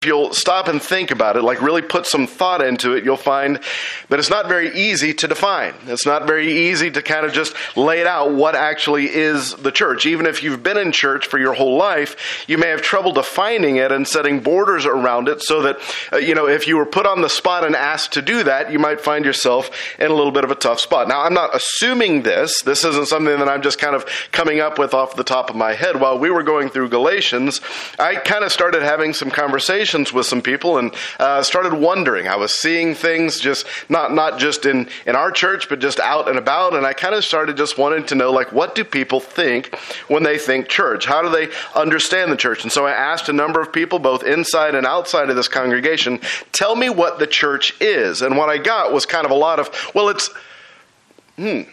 if you'll stop and think about it, like really put some thought into it, you'll find that it's not very easy to define. It's not very easy to kind of just lay it out what actually is the church. Even if you've been in church for your whole life, you may have trouble defining it and setting borders around it so that, if you were put on the spot and asked to do that, you might find yourself in a little bit of a tough spot. Now, I'm not assuming this. This isn't something that I'm just kind of coming up with off the top of my head. While we were going through Galatians, I kind of started having some conversations with some people and started wondering. I was seeing things just not just in our church, but just out and about. And I kind of started just wanting to know, like, what do people think when they think church? How do they understand the church? And so I asked a number of people, both inside and outside of this congregation, tell me what the church is. And what I got was kind of a lot of, well, it's, I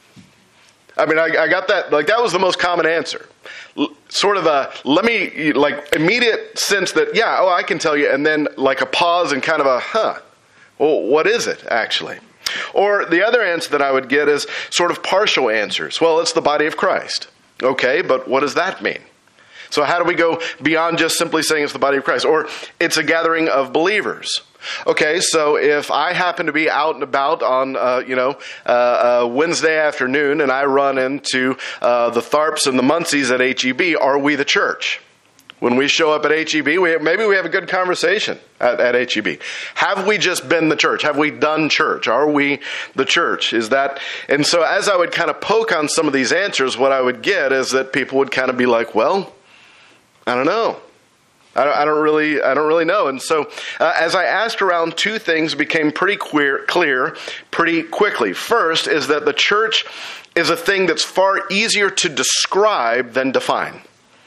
got that, like, that was the most common answer. Sort of a, immediate sense that, I can tell you, and then like a pause and kind of a, well, what is it actually? Or the other answer that I would get is sort of partial answers. Well, it's the body of Christ. Okay, but what does that mean? So how do we go beyond just simply saying it's the body of Christ? Or it's a gathering of believers. Okay, so if I happen to be out and about on, Wednesday afternoon and I run into the Tharps and the Muncies at HEB, are we the church? When we show up at HEB, maybe we have a good conversation at HEB. Have we just been the church? Have we done church? Are we the church? Is that? And so as I would kind of poke on some of these answers, what I would get is that people would kind of be like, well, I don't know. I don't really know. And so as I asked around, two things became pretty clear pretty quickly. First is that the church is a thing that's far easier to describe than define.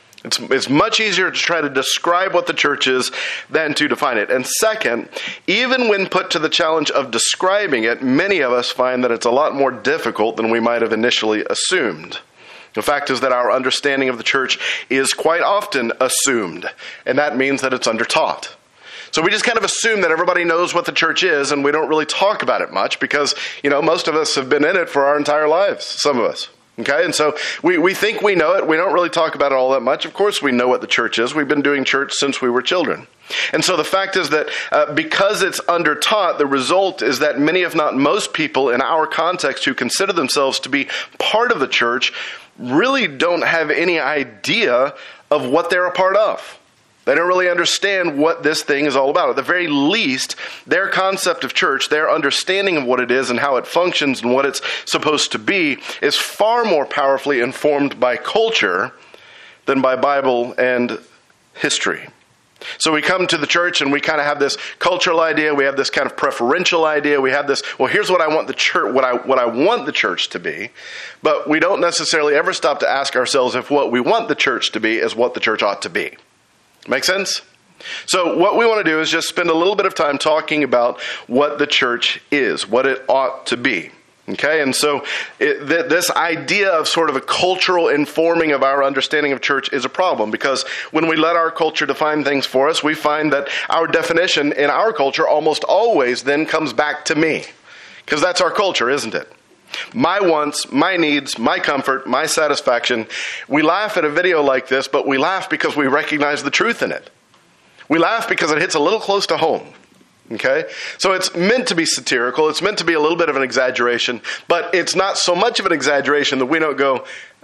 It's much easier to try to describe what the church is than to define it. And second, even when put to the challenge of describing it, many of us find that it's a lot more difficult than we might have initially assumed. The fact is that our understanding of the church is quite often assumed, and that means that it's undertaught. So we just kind of assume that everybody knows what the church is, and we don't really talk about it much because, most of us have been in it for our entire lives, some of us. Okay, and so we think we know it. We don't really talk about it all that much. Of course we know what the church is. We've been doing church since we were children. And so the fact is that because it's undertaught, the result is that many, if not most people in our context who consider themselves to be part of the church really don't have any idea of what they're a part of. They don't really understand what this thing is all about. At the very least, their concept of church, their understanding of what it is and how it functions and what it's supposed to be is far more powerfully informed by culture than by Bible and history. So we come to the church and we kind of have this cultural idea. We have this kind of preferential idea. We have this, well, here's what I want the church, what I want the church to be. But we don't necessarily ever stop to ask ourselves if what we want the church to be is what the church ought to be. Make sense? So what we want to do is just spend a little bit of time talking about what the church is, what it ought to be. Okay, and so this idea of sort of a cultural informing of our understanding of church is a problem because when we let our culture define things for us, we find that our definition in our culture almost always then comes back to me. Because that's our culture, isn't it? My wants, my needs, my comfort, my satisfaction. We laugh at a video like this, but we laugh because we recognize the truth in it. We laugh because it hits a little close to home. Okay? So it's meant to be satirical. It's meant to be a little bit of an exaggeration, but it's not so much of an exaggeration that we don't go,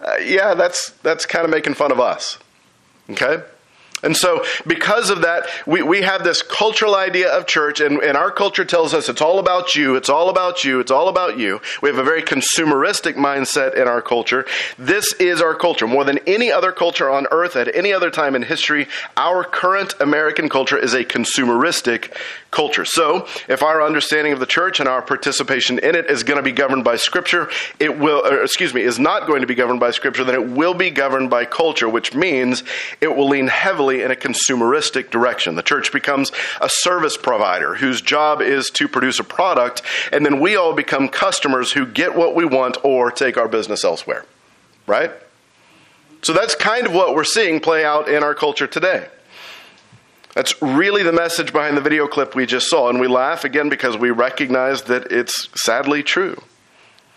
that's kind of making fun of us. Okay? And so because of that, we have this cultural idea of church, and our culture tells us it's all about you, it's all about you, it's all about you. We have a very consumeristic mindset in our culture. This is our culture. More than any other culture on earth at any other time in history, our current American culture is a consumeristic culture. So if our understanding of the church and our participation in it is going to be governed by Scripture, is not going to be governed by Scripture, then it will be governed by culture, which means it will lean heavily in a consumeristic direction. The church becomes a service provider whose job is to produce a product, and then we all become customers who get what we want or take our business elsewhere. Right? So that's kind of what we're seeing play out in our culture today. That's really the message behind the video clip we just saw, and we laugh again because we recognize that it's sadly true.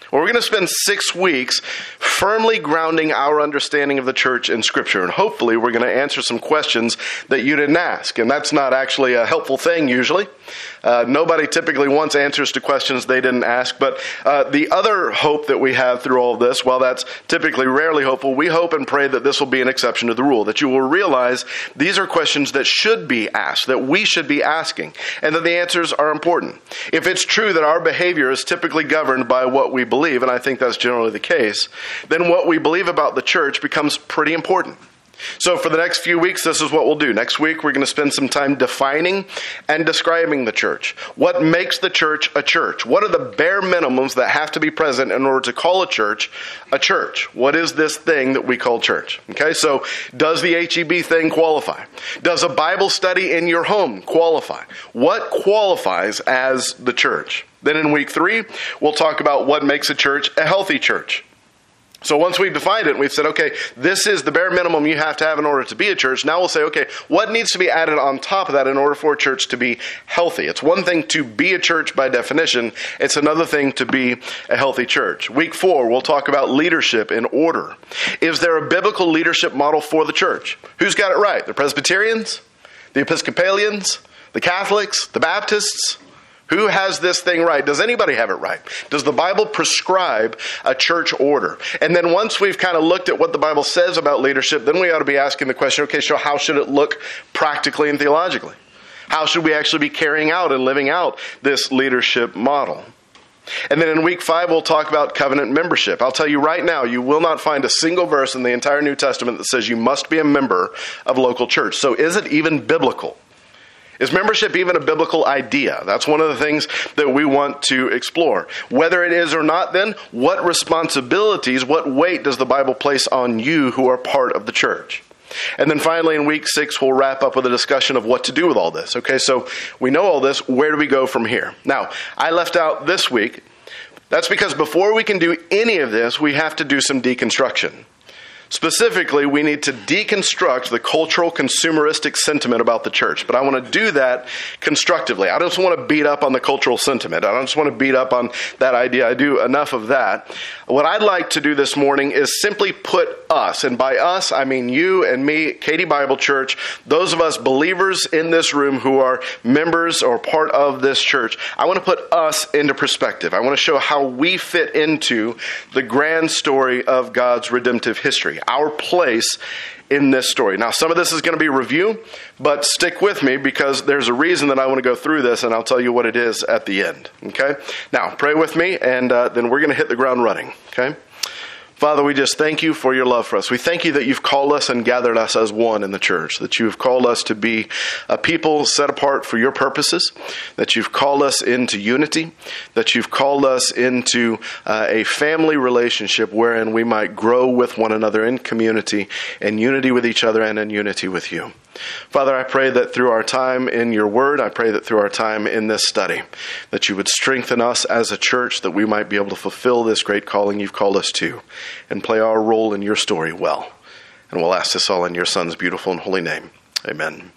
Well, we're going to spend 6 weeks firmly grounding our understanding of the church in Scripture. And hopefully we're going to answer some questions that you didn't ask. And that's not actually a helpful thing usually. Nobody typically wants answers to questions they didn't ask. But the other hope that we have through all of this, while that's typically rarely hopeful, we hope and pray that this will be an exception to the rule, that you will realize these are questions that should be asked, that we should be asking, and that the answers are important. If it's true that our behavior is typically governed by what we believe, and I think that's generally the case, then what we believe about the church becomes pretty important. So for the next few weeks, this is what we'll do. Next week, we're going to spend some time defining and describing the church. What makes the church a church? What are the bare minimums that have to be present in order to call a church a church? What is this thing that we call church? Okay, so does the HEB thing qualify? Does a Bible study in your home qualify? What qualifies as the church? Then in week 3, we'll talk about what makes a church a healthy church. So once we've defined it, we've said, okay, this is the bare minimum you have to have in order to be a church. Now we'll say, okay, what needs to be added on top of that in order for a church to be healthy? It's one thing to be a church by definition. It's another thing to be a healthy church. Week 4, we'll talk about leadership and order. Is there a biblical leadership model for the church? Who's got it right? The Presbyterians? The Episcopalians? The Catholics? The Baptists? Who has this thing right? Does anybody have it right? Does the Bible prescribe a church order? And then once we've kind of looked at what the Bible says about leadership, then we ought to be asking the question, okay, so how should it look practically and theologically? How should we actually be carrying out and living out this leadership model? And then in week 5, we'll talk about covenant membership. I'll tell you right now, you will not find a single verse in the entire New Testament that says you must be a member of a local church. So is it even biblical? Is membership even a biblical idea? That's one of the things that we want to explore. Whether it is or not, then, what responsibilities, what weight does the Bible place on you who are part of the church? And then finally, in week 6, we'll wrap up with a discussion of what to do with all this. Okay, so we know all this. Where do we go from here? Now, I left out this week. That's because before we can do any of this, we have to do some deconstruction. Specifically, we need to deconstruct the cultural consumeristic sentiment about the church. But I want to do that constructively. I don't just want to beat up on the cultural sentiment. I don't just want to beat up on that idea. I do enough of that. What I'd like to do this morning is simply put us, and by us, I mean you and me, Katy Bible Church, those of us believers in this room who are members or part of this church. I want to put us into perspective. I want to show how we fit into the grand story of God's redemptive history. Our place in this story. Now, some of this is going to be review, but stick with me because there's a reason that I want to go through this, and I'll tell you what it is at the end. Okay? Now, pray with me, and then we're going to hit the ground running. Okay? Father, we just thank you for your love for us. We thank you that you've called us and gathered us as one in the church, that you've called us to be a people set apart for your purposes, that you've called us into unity, that you've called us into a family relationship wherein we might grow with one another in community, in unity with each other, and in unity with you. Father, I pray that through our time in your word, I pray that through our time in this study, that you would strengthen us as a church, that we might be able to fulfill this great calling you've called us to, and play our role in your story well. And we'll ask this all in your Son's beautiful and holy name. Amen.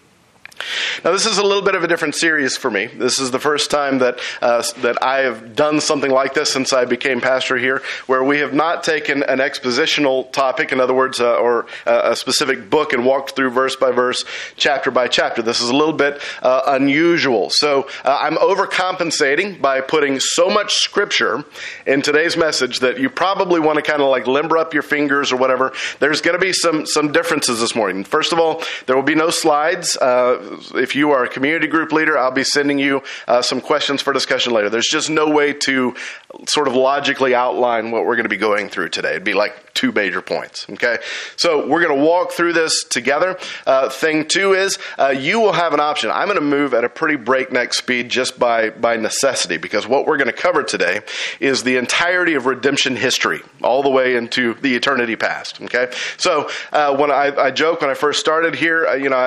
Now, this is a little bit of a different series for me. This is the first time that I have done something like this since I became pastor here, where we have not taken an expositional topic, in other words, or a specific book and walked through verse by verse, chapter by chapter. This is a little bit unusual. So I'm overcompensating by putting so much scripture in today's message that you probably want to kind of like limber up your fingers or whatever. There's going to be some differences this morning. First of all, there will be no slides. If you are a community group leader, I'll be sending you some questions for discussion later. There's just no way to sort of logically outline what we're going to be going through today. It'd be like 2 major points, okay? So we're going to walk through this together. Thing 2 is you will have an option. I'm going to move at a pretty breakneck speed just by necessity, because what we're going to cover today is the entirety of redemption history, all the way into the eternity past, okay? So when I joke when I first started here,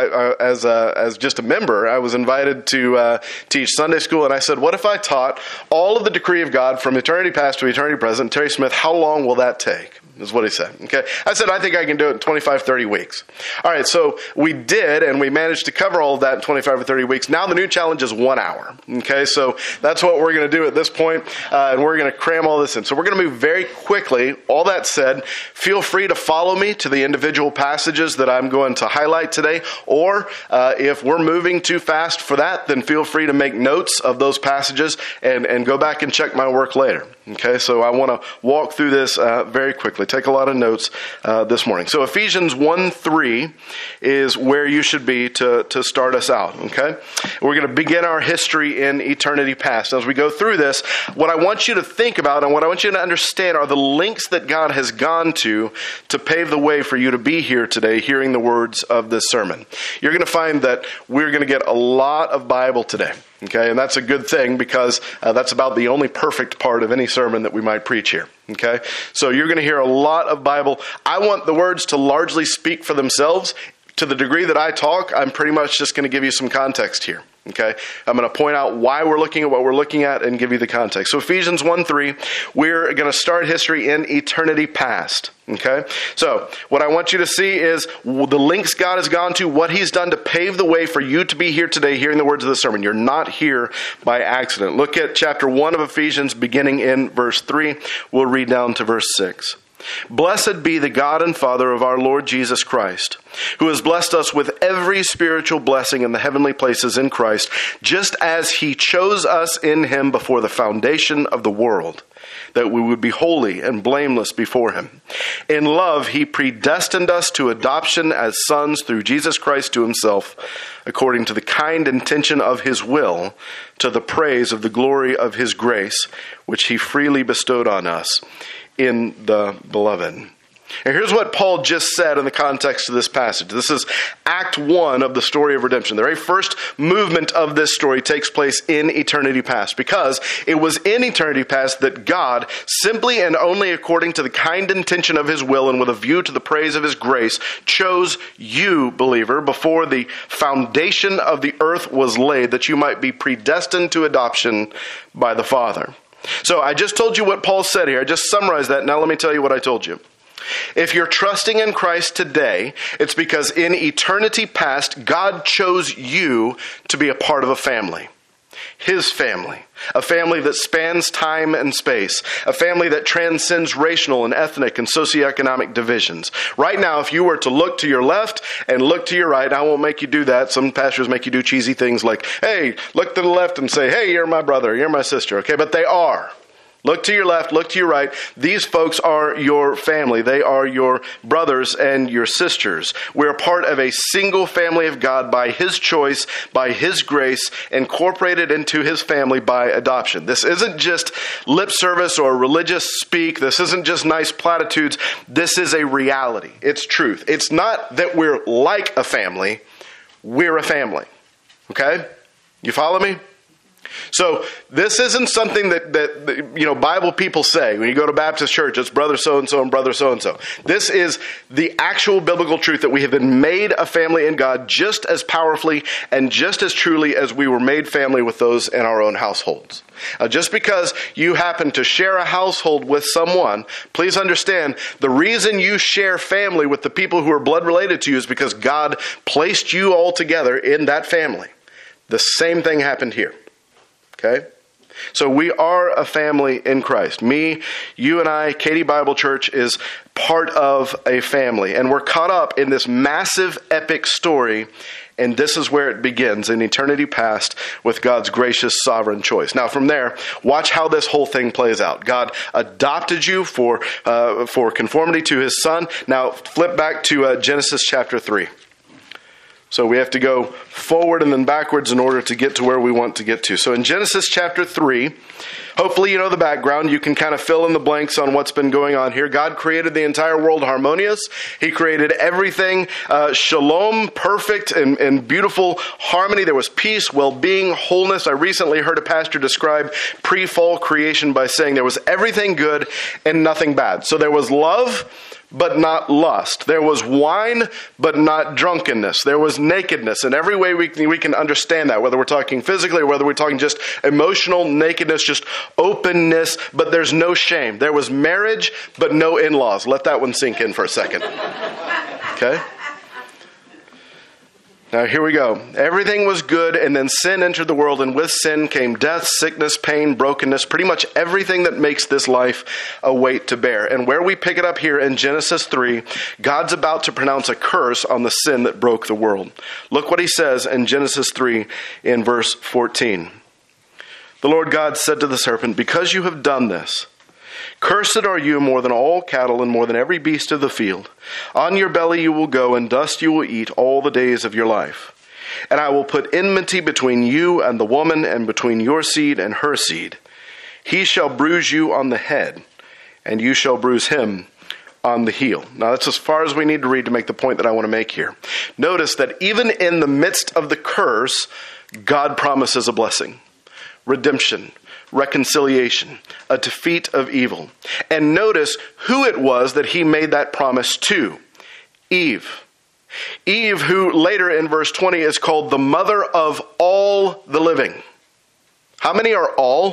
as just a member, I was invited to teach Sunday school, and I said, what if I taught all of the decree of God from eternity past to eternity present? Terry Smith, how long will that take? is what he said. Okay. I said, I think I can do it in 25, 30 weeks. All right. So we did, and we managed to cover all of that in 25 or 30 weeks. Now the new challenge is 1 hour. Okay. So that's what we're going to do at this point, and we're going to cram all this in. So we're going to move very quickly. All that said, feel free to follow me to the individual passages that I'm going to highlight today, or if we're moving too fast for that, then feel free to make notes of those passages and go back and check my work later. Okay, so I want to walk through this very quickly. Take a lot of notes this morning. So Ephesians 1:3 is where you should be to start us out. Okay, we're going to begin our history in eternity past. As we go through this, what I want you to think about and what I want you to understand are the links that God has gone to pave the way for you to be here today, hearing the words of this sermon. You're going to find that we're going to get a lot of Bible today. Okay, and that's a good thing because that's about the only perfect part of any sermon that we might preach here. Okay, so you're going to hear a lot of Bible. I want the words to largely speak for themselves. To the degree that I talk, I'm pretty much just going to give you some context here. Okay, I'm going to point out why we're looking at what we're looking at and give you the context. So Ephesians 1:3, we're going to start history in eternity past. Okay, so what I want you to see is the links God has gone to, what he's done to pave the way for you to be here today, hearing the words of the sermon. You're not here by accident. Look at chapter 1 of Ephesians, beginning in verse 3. We'll read down to verse 6. Blessed be the God and Father of our Lord Jesus Christ, who has blessed us with every spiritual blessing in the heavenly places in Christ, just as he chose us in him before the foundation of the world, that we would be holy and blameless before him. In love, he predestined us to adoption as sons through Jesus Christ to himself, according to the kind intention of his will, to the praise of the glory of his grace, which he freely bestowed on us in the beloved. And here's what Paul just said in the context of this passage. This is Act 1 of the story of redemption. The very first movement of this story takes place in eternity past, because it was in eternity past that God, simply and only according to the kind intention of his will and with a view to the praise of his grace, chose you, believer, before the foundation of the earth was laid, that you might be predestined to adoption by the Father. So I just told you what Paul said here. I just summarized that. Now let me tell you what I told you. If you're trusting in Christ today, it's because in eternity past, God chose you to be a part of a family. His family. A family that spans time and space. A family that transcends racial and ethnic and socioeconomic divisions. Right now, if you were to look to your left and look to your right, I won't make you do that. Some pastors make you do cheesy things like, hey, look to the left and say, hey, you're my brother, you're my sister. Okay, but they are. Look to your left, look to your right. These folks are your family. They are your brothers and your sisters. We're part of a single family of God by his choice, by his grace, incorporated into his family by adoption. This isn't just lip service or religious speak. This isn't just nice platitudes. This is a reality. It's truth. It's not that we're like a family. We're a family. Okay? You follow me? So this isn't something that Bible people say. When you go to Baptist church, it's brother so-and-so and brother so-and-so. This is the actual biblical truth that we have been made a family in God just as powerfully and just as truly as we were made family with those in our own households. Just because you happen to share a household with someone, please understand the reason you share family with the people who are blood related to you is because God placed you all together in that family. The same thing happened here. Okay? So we are a family in Christ. Me, you and I, Katy Bible Church is part of a family. And we're caught up in this massive, epic story. And this is where it begins in eternity past with God's gracious sovereign choice. Now from there, watch how this whole thing plays out. God adopted you for conformity to his son. Now flip back to Genesis chapter 3. So we have to go forward and then backwards in order to get to where we want to get to. So in Genesis chapter 3, hopefully you know the background. You can kind of fill in the blanks on what's been going on here. God created the entire world harmonious. He created everything shalom, perfect and beautiful harmony. There was peace, well-being, wholeness. I recently heard a pastor describe pre-fall creation by saying there was everything good and nothing bad. So there was love, but not lust. There was wine, but not drunkenness. There was nakedness. In every way we can understand that, whether we're talking physically or whether we're talking just emotional nakedness, just openness, but there's no shame. There was marriage, but no in-laws. Let that one sink in for a second. Okay? Now here we go. Everything was good, and then sin entered the world, and with sin came death, sickness, pain, brokenness, pretty much everything that makes this life a weight to bear. And where we pick it up here in Genesis 3, God's about to pronounce a curse on the sin that broke the world. Look what he says in Genesis 3 in verse 14. The Lord God said to the serpent, "Because you have done this, cursed are you more than all cattle and more than every beast of the field. On your belly you will go, and dust you will eat all the days of your life. And I will put enmity between you and the woman, and between your seed and her seed. He shall bruise you on the head, and you shall bruise him on the heel." Now that's as far as we need to read to make the point that I want to make here. Notice that even in the midst of the curse, God promises a blessing, redemption, reconciliation, a defeat of evil. And notice who it was that he made that promise to. Eve. Eve, who later in verse 20 is called the mother of all the living. How many are all?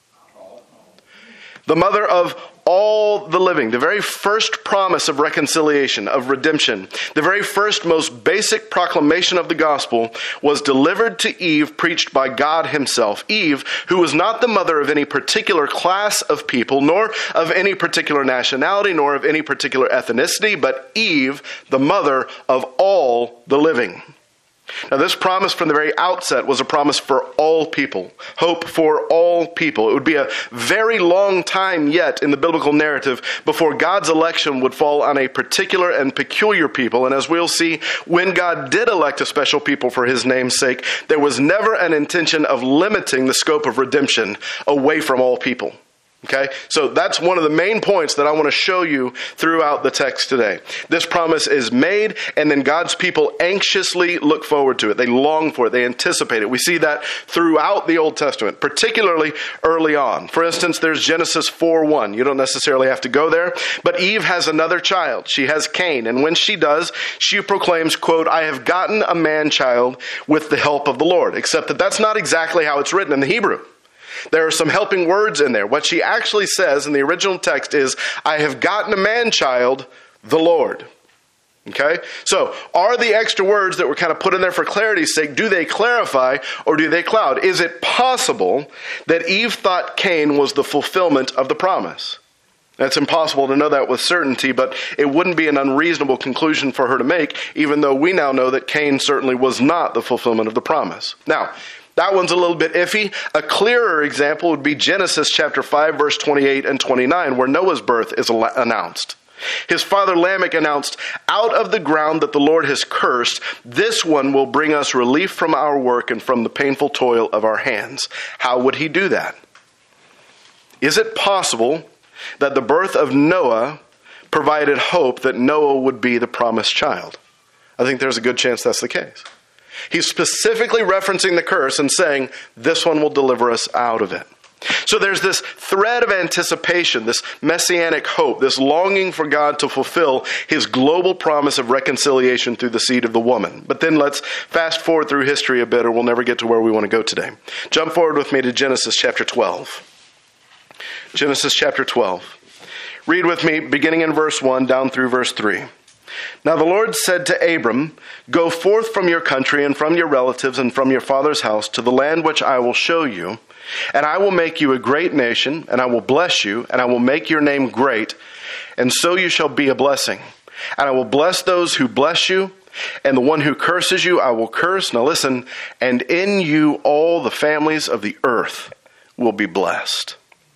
The mother of all the living. The very first promise of reconciliation, of redemption, the very first most basic proclamation of the gospel was delivered to Eve, preached by God himself. Eve, who was not the mother of any particular class of people, nor of any particular nationality, nor of any particular ethnicity, but Eve, the mother of all the living. Now, this promise from the very outset was a promise for all people, hope for all people. It would be a very long time yet in the biblical narrative before God's election would fall on a particular and peculiar people. And as we'll see, when God did elect a special people for his name's sake, there was never an intention of limiting the scope of redemption away from all people. Okay, so that's one of the main points that I want to show you throughout the text today. This promise is made, and then God's people anxiously look forward to it. They long for it. They anticipate it. We see that throughout the Old Testament, particularly early on. For instance, there's Genesis 4:1. You don't necessarily have to go there, but Eve has another child. She has Cain, and when she does, she proclaims, quote, "I have gotten a man-child with the help of the Lord," except that that's not exactly how it's written in the Hebrew. There are some helping words in there. What she actually says in the original text is, "I have gotten a man-child, the Lord." Okay? So, are the extra words that were kind of put in there for clarity's sake, do they clarify or do they cloud? Is it possible that Eve thought Cain was the fulfillment of the promise? It's impossible to know that with certainty, but it wouldn't be an unreasonable conclusion for her to make, even though we now know that Cain certainly was not the fulfillment of the promise. Now, that one's a little bit iffy. A clearer example would be Genesis chapter 5, verse 28 and 29, where Noah's birth is announced. His father Lamech announced, "Out of the ground that the Lord has cursed, this one will bring us relief from our work and from the painful toil of our hands." How would he do that? Is it possible that the birth of Noah provided hope that Noah would be the promised child? I think there's a good chance that's the case. He's specifically referencing the curse and saying, this one will deliver us out of it. So there's this thread of anticipation, this messianic hope, this longing for God to fulfill his global promise of reconciliation through the seed of the woman. But then let's fast forward through history a bit, or we'll never get to where we want to go today. Jump forward with me to Genesis chapter 12. Genesis chapter 12. Read with me beginning in verse 1 down through verse 3. Now the Lord said to Abram, "Go forth from your country and from your relatives and from your father's house to the land which I will show you, and I will make you a great nation, and I will bless you, and I will make your name great, and so you shall be a blessing. And I will bless those who bless you, and the one who curses you I will curse." Now listen, "and in you all the families of the earth will be blessed."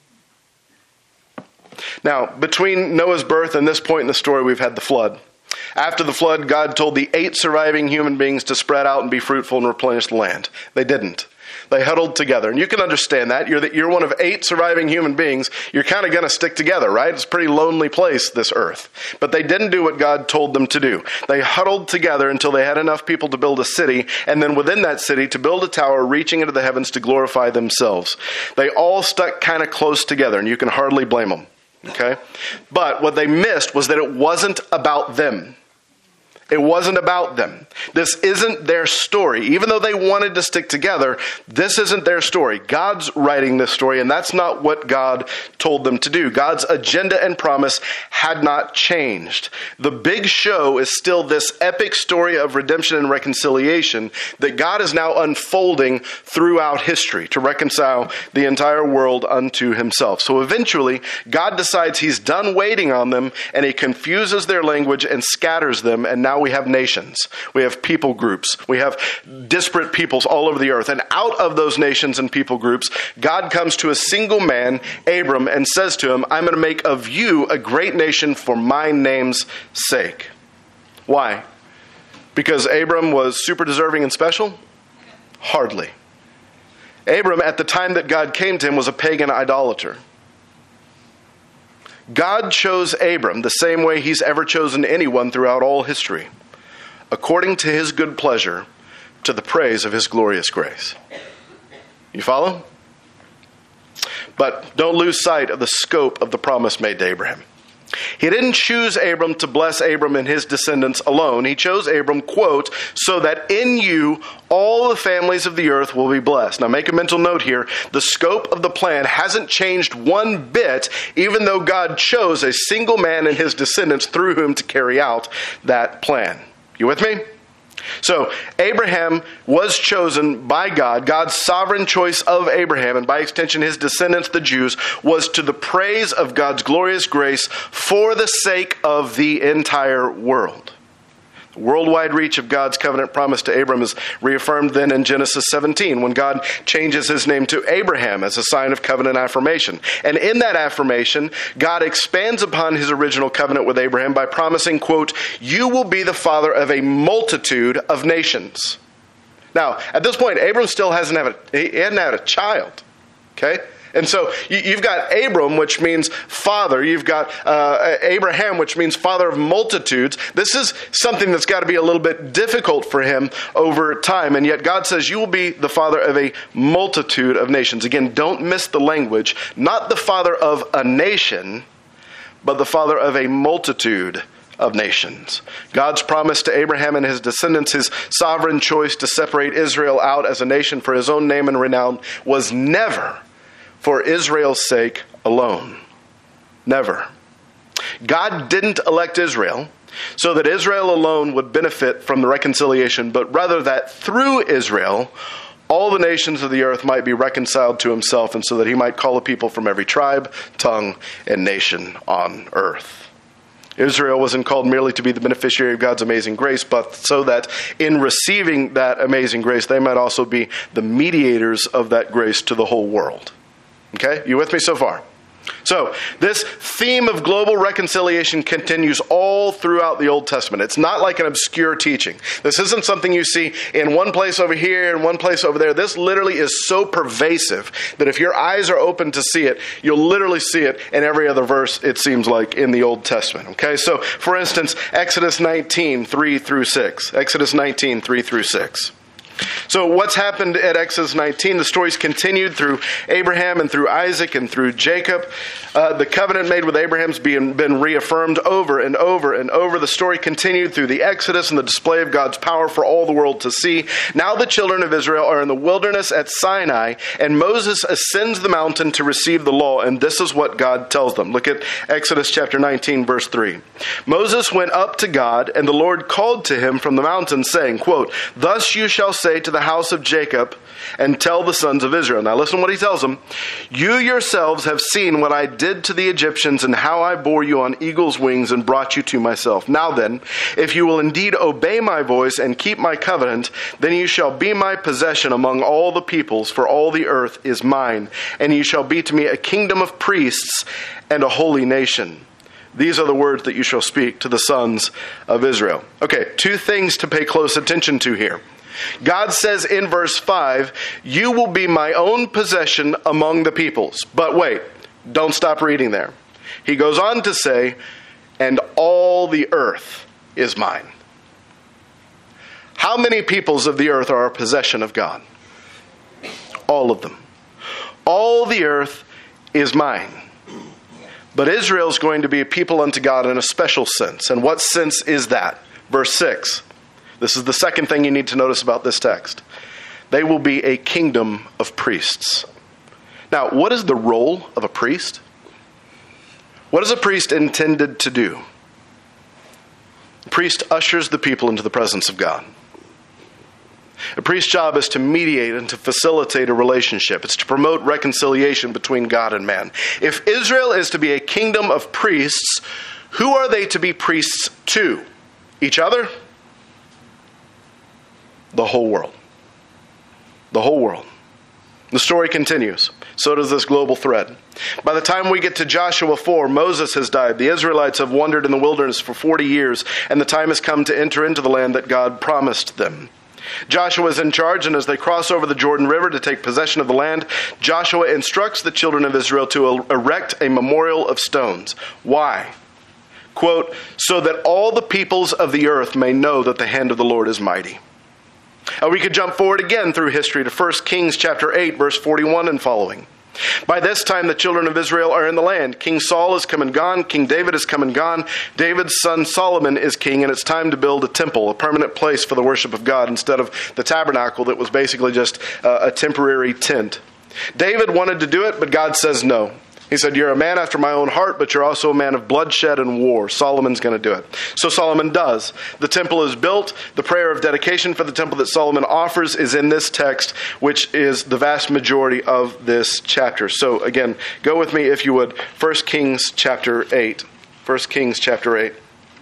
Now, between Noah's birth and this point in the story, we've had the flood. After the flood, God told the 8 surviving human beings to spread out and be fruitful and replenish the land. They didn't. They huddled together. And you can understand that. You're one of 8 surviving human beings. You're kind of going to stick together, right? It's a pretty lonely place, this earth. But they didn't do what God told them to do. They huddled together until they had enough people to build a city, and then within that city to build a tower reaching into the heavens to glorify themselves. They all stuck kind of close together, and you can hardly blame them. Okay? But what they missed was that it wasn't about them. It wasn't about them. This isn't their story. Even though they wanted to stick together, this isn't their story. God's writing this story, and that's not what God told them to do. God's agenda and promise had not changed. The big show is still this epic story of redemption and reconciliation that God is now unfolding throughout history to reconcile the entire world unto himself. So eventually, God decides he's done waiting on them, and he confuses their language and scatters them, and now we have nations. We have people groups. We have disparate peoples all over the earth. And out of those nations and people groups, God comes to a single man, Abram, and says to him, I'm going to make of you a great nation for my name's sake. Why? Because Abram was super deserving and special? Hardly. Abram, at the time that God came to him, was a pagan idolater. God chose Abram the same way he's ever chosen anyone throughout all history, according to his good pleasure, to the praise of his glorious grace. You follow? But don't lose sight of the scope of the promise made to Abraham. He didn't choose Abram to bless Abram and his descendants alone. He chose Abram, quote, so that in you all the families of the earth will be blessed. Now make a mental note here. The scope of the plan hasn't changed one bit, even though God chose a single man and his descendants through whom to carry out that plan. You with me? So Abraham was chosen by God. God's sovereign choice of Abraham, and by extension his descendants, the Jews, was to the praise of God's glorious grace for the sake of the entire world. The worldwide reach of God's covenant promise to Abram is reaffirmed then in Genesis 17 when God changes his name to Abraham as a sign of covenant affirmation. And in that affirmation, God expands upon his original covenant with Abraham by promising, quote, you will be the father of a multitude of nations. Now, at this point, Abram still hadn't had a child. Okay? And so you've got Abram, which means father. You've got Abraham, which means father of multitudes. This is something that's got to be a little bit difficult for him over time. And yet God says you will be the father of a multitude of nations. Again, don't miss the language. Not the father of a nation, but the father of a multitude of nations. God's promise to Abraham and his descendants, his sovereign choice to separate Israel out as a nation for his own name and renown, was never for Israel's sake alone. Never. God didn't elect Israel so that Israel alone would benefit from the reconciliation, but rather that through Israel, all the nations of the earth might be reconciled to himself, and so that he might call a people from every tribe, tongue, and nation on earth. Israel wasn't called merely to be the beneficiary of God's amazing grace, but so that in receiving that amazing grace, they might also be the mediators of that grace to the whole world. Okay, you with me so far? So, this theme of global reconciliation continues all throughout the Old Testament. It's not like an obscure teaching. This isn't something you see in one place over here and one place over there. This literally is so pervasive that if your eyes are open to see it, you'll literally see it in every other verse, it seems like, in the Old Testament. Okay, so for instance, Exodus 19, 3 through 6. Exodus 19, 3 through 6. So what's happened at Exodus 19? The story's continued through Abraham and through Isaac and through Jacob. The covenant made with Abraham's been reaffirmed over and over and over. The story continued through the Exodus and the display of God's power for all the world to see. Now the children of Israel are in the wilderness at Sinai, and Moses ascends the mountain to receive the law, and this is what God tells them. Look at Exodus chapter 19, verse 3. Moses went up to God, and the Lord called to him from the mountain, saying, quote, thus you shall say to the house of Jacob and tell the sons of Israel. Now listen to what he tells them. You yourselves have seen what I did to the Egyptians and how I bore you on eagle's wings and brought you to myself. Now then, if you will indeed obey my voice and keep my covenant, then you shall be my possession among all the peoples, for all the earth is mine, and you shall be to me a kingdom of priests and a holy nation. These are the words that you shall speak to the sons of Israel. Okay, two things to pay close attention to here. God says in verse 5, you will be my own possession among the peoples. But wait, don't stop reading there. He goes on to say, and all the earth is mine. How many peoples of the earth are a possession of God? All of them. All the earth is mine. But Israel is going to be a people unto God in a special sense. And what sense is that? Verse 6. This is the second thing you need to notice about this text. They will be a kingdom of priests. Now, what is the role of a priest? What is a priest intended to do? A priest ushers the people into the presence of God. A priest's job is to mediate and to facilitate a relationship. It's to promote reconciliation between God and man. If Israel is to be a kingdom of priests, who are they to be priests to? Each other? The whole world. The whole world. The story continues. So does this global thread. By the time we get to Joshua 4, Moses has died. The Israelites have wandered in the wilderness for 40 years, and the time has come to enter into the land that God promised them. Joshua is in charge, and as they cross over the Jordan River to take possession of the land, Joshua instructs the children of Israel to erect a memorial of stones. Why? Quote, so that all the peoples of the earth may know that the hand of the Lord is mighty. We could jump forward again through history to 1 Kings chapter 8, verse 41 and following. By this time, the children of Israel are in the land. King Saul has come and gone. King David has come and gone. David's son Solomon is king, and it's time to build a temple, a permanent place for the worship of God, instead of the tabernacle that was basically just a temporary tent. David wanted to do it, but God says no. He said, you're a man after my own heart, but you're also a man of bloodshed and war. Solomon's going to do it. So Solomon does. The temple is built. The prayer of dedication for the temple that Solomon offers is in this text, which is the vast majority of this chapter. So again, go with me if you would. 1 Kings chapter 8. 1 Kings chapter 8.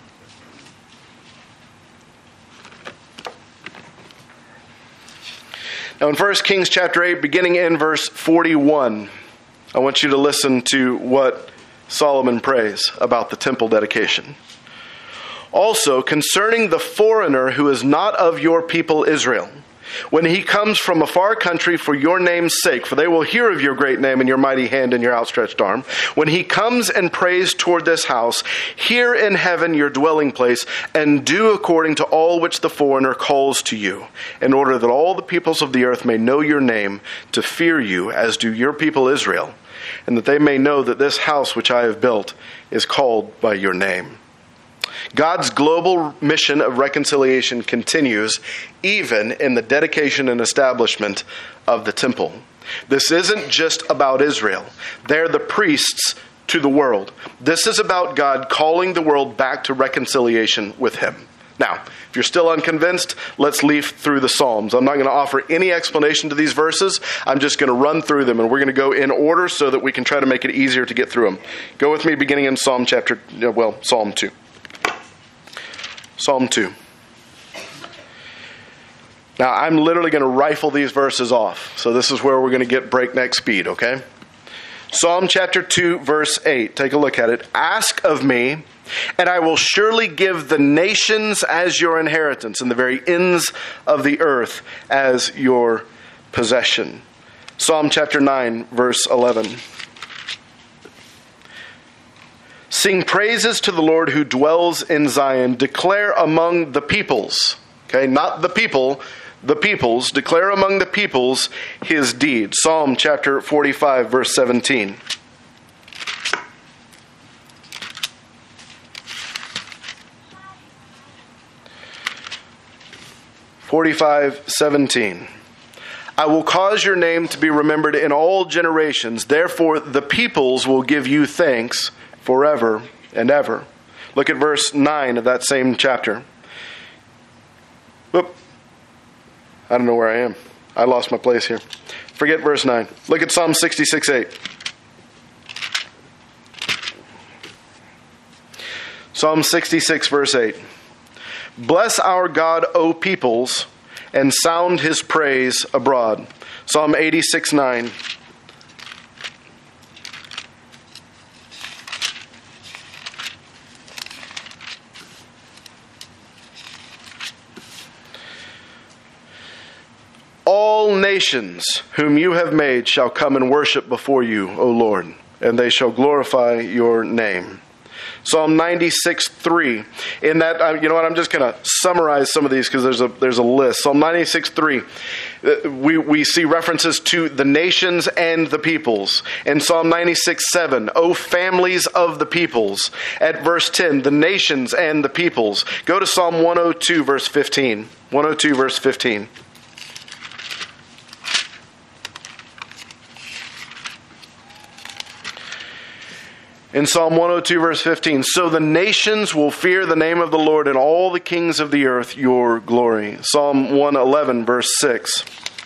Now in 1 Kings chapter 8, beginning in verse 41, I want you to listen to what Solomon prays about the temple dedication. Also, concerning the foreigner who is not of your people Israel, when he comes from a far country for your name's sake, for they will hear of your great name and your mighty hand and your outstretched arm, when he comes and prays toward this house, hear in heaven your dwelling place, and do according to all which the foreigner calls to you, in order that all the peoples of the earth may know your name, to fear you, as do your people Israel, and that they may know that this house which I have built is called by your name. God's global mission of reconciliation continues even in the dedication and establishment of the temple. This isn't just about Israel. They're the priests to the world. This is about God calling the world back to reconciliation with Him. Now, if you're still unconvinced, let's leaf through the Psalms. I'm not going to offer any explanation to these verses. I'm just going to run through them, and we're going to go in order so that we can try to make it easier to get through them. Go with me beginning in Psalm 2. Psalm 2. Now, I'm literally going to rifle these verses off. So this is where we're going to get breakneck speed, okay? Psalm chapter 2, verse 8. Take a look at it. Ask of me, and I will surely give the nations as your inheritance, and the very ends of the earth as your possession. Psalm chapter 9, verse 11. Sing praises to the Lord who dwells in Zion. Declare among the peoples. Okay, not the people, the peoples. Declare among the peoples his deeds. Psalm chapter 45, verse 17. I will cause your name to be remembered in all generations. Therefore, the peoples will give you thanks forever and ever. Look at verse 9 of that same chapter. Whoop. I don't know where I am. I lost my place here. Forget verse 9. Look at Psalm 66:8. Psalm 66, verse 8. Bless our God, O peoples, and sound his praise abroad. Psalm 86:9. All nations whom you have made shall come and worship before you, O Lord, and they shall glorify your name. Psalm 96:3. In that, you know what? I'm just going to summarize some of these because there's a list. Psalm 96:3. We see references to the nations and the peoples. In Psalm 96:7, O families of the peoples. At verse 10, the nations and the peoples. Go to Psalm 102, verse 15. 102, verse 15. In Psalm 102, verse 15, so the nations will fear the name of the Lord, and all the kings of the earth your glory. Psalm 111, verse 6.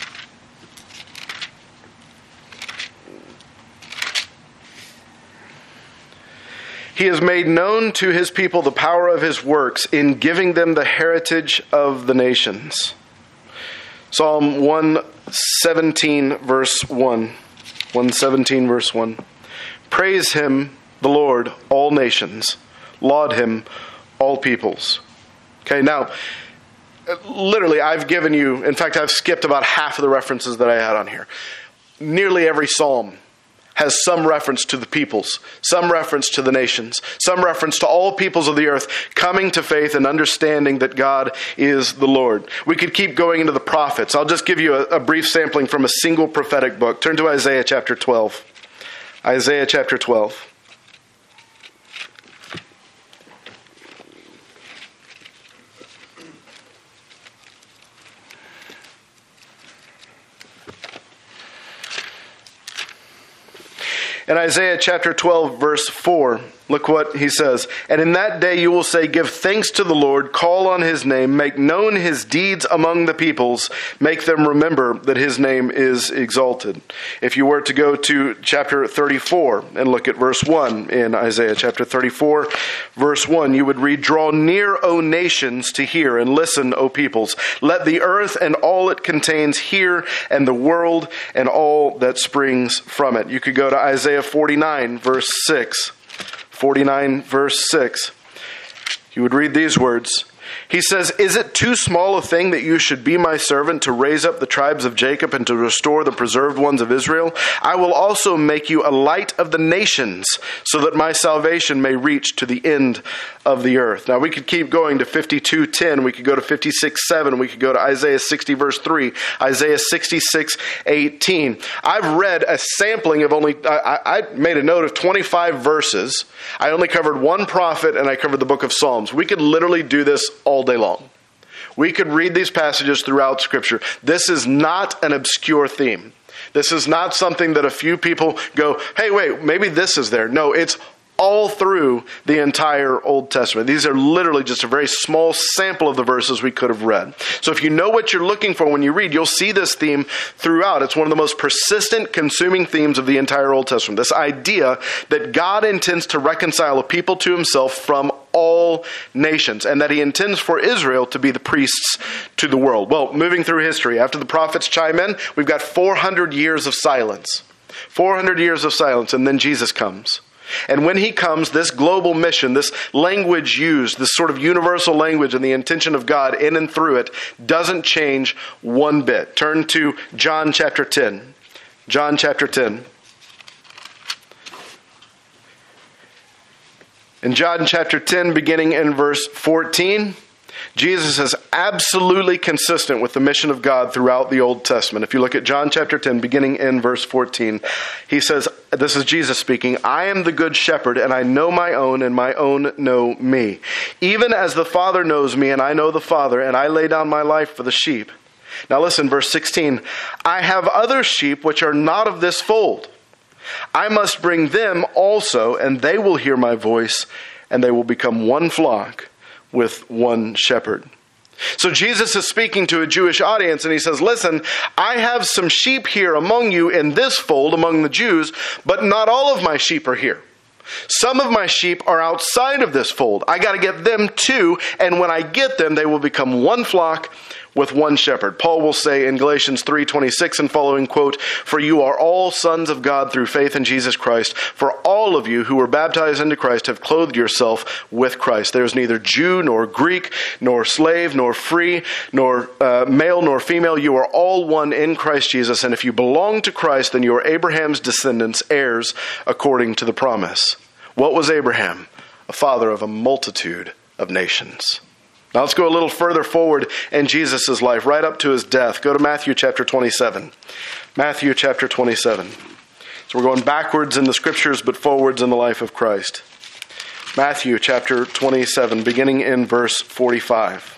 He has made known to his people the power of his works in giving them the heritage of the nations. Psalm 117, verse 1. 117, verse 1. Praise him, the Lord, all nations. Laud him, all peoples. Okay, now, literally, I've given you, in fact, I've skipped about half of the references that I had on here. Nearly every psalm has some reference to the peoples, some reference to the nations, some reference to all peoples of the earth coming to faith and understanding that God is the Lord. We could keep going into the prophets. I'll just give you a brief sampling from a single prophetic book. Turn to Isaiah chapter 12. Isaiah chapter 12. In Isaiah chapter 12, verse 4, look what he says. And in that day you will say, give thanks to the Lord, call on his name, make known his deeds among the peoples, make them remember that his name is exalted. If you were to go to chapter 34 and look at verse 1 in Isaiah chapter 34, verse 1, you would read, draw near, O nations, to hear, and listen, O peoples. Let the earth and all it contains hear, and the world and all that springs from it. You could go to Isaiah 49, verse 6. 49, verse 6. You would read these words. He says, is it too small a thing that you should be my servant to raise up the tribes of Jacob and to restore the preserved ones of Israel? I will also make you a light of the nations so that my salvation may reach to the end of the earth. Now we could keep going to 52:10. We could go to 56:7. We could go to Isaiah 60, verse 3. Isaiah 66:18. I've read a sampling of I made a note of 25 verses. I only covered one prophet and I covered the book of Psalms. We could literally do this all day long. We could read these passages throughout Scripture. This is not an obscure theme. This is not something that a few people go, hey, wait, maybe this is there. No, it's all through the entire Old Testament. These are literally just a very small sample of the verses we could have read. So if you know what you're looking for when you read, you'll see this theme throughout. It's one of the most persistent, consuming themes of the entire Old Testament. This idea that God intends to reconcile a people to himself from all nations, and that he intends for Israel to be the priests to the world. Well, moving through history, after the prophets chime in, we've got 400 years of silence. 400 years of silence, and then Jesus comes. And when he comes, this global mission, this language used, this sort of universal language and the intention of God in and through it doesn't change one bit. Turn to John chapter 10. John chapter 10. In John chapter 10, beginning in verse 14, Jesus is absolutely consistent with the mission of God throughout the Old Testament. If you look at John chapter 10, beginning in verse 14, he says, this is Jesus speaking, I am the good shepherd, and I know my own, and my own know me. Even as the Father knows me, and I know the Father, and I lay down my life for the sheep. Now listen, verse 16, I have other sheep which are not of this fold. I must bring them also, and they will hear my voice, and they will become one flock with one shepherd. So Jesus is speaking to a Jewish audience, and he says, listen, I have some sheep here among you in this fold, among the Jews, but not all of my sheep are here. Some of my sheep are outside of this fold. I got to get them too, and when I get them, they will become one flock with one shepherd. Paul will say in Galatians 3:26 and following, quote, for you are all sons of God through faith in Jesus Christ. For all of you who were baptized into Christ have clothed yourself with Christ. There is neither Jew nor Greek, nor slave, nor free, nor male nor female. You are all one in Christ Jesus. And if you belong to Christ, then you are Abraham's descendants, heirs according to the promise. What was Abraham? a father of a multitude of nations. Now let's go a little further forward in Jesus' life, right up to his death. Go to Matthew chapter 27. Matthew chapter 27. So we're going backwards in the scriptures, but forwards in the life of Christ. Matthew chapter 27, beginning in verse 45.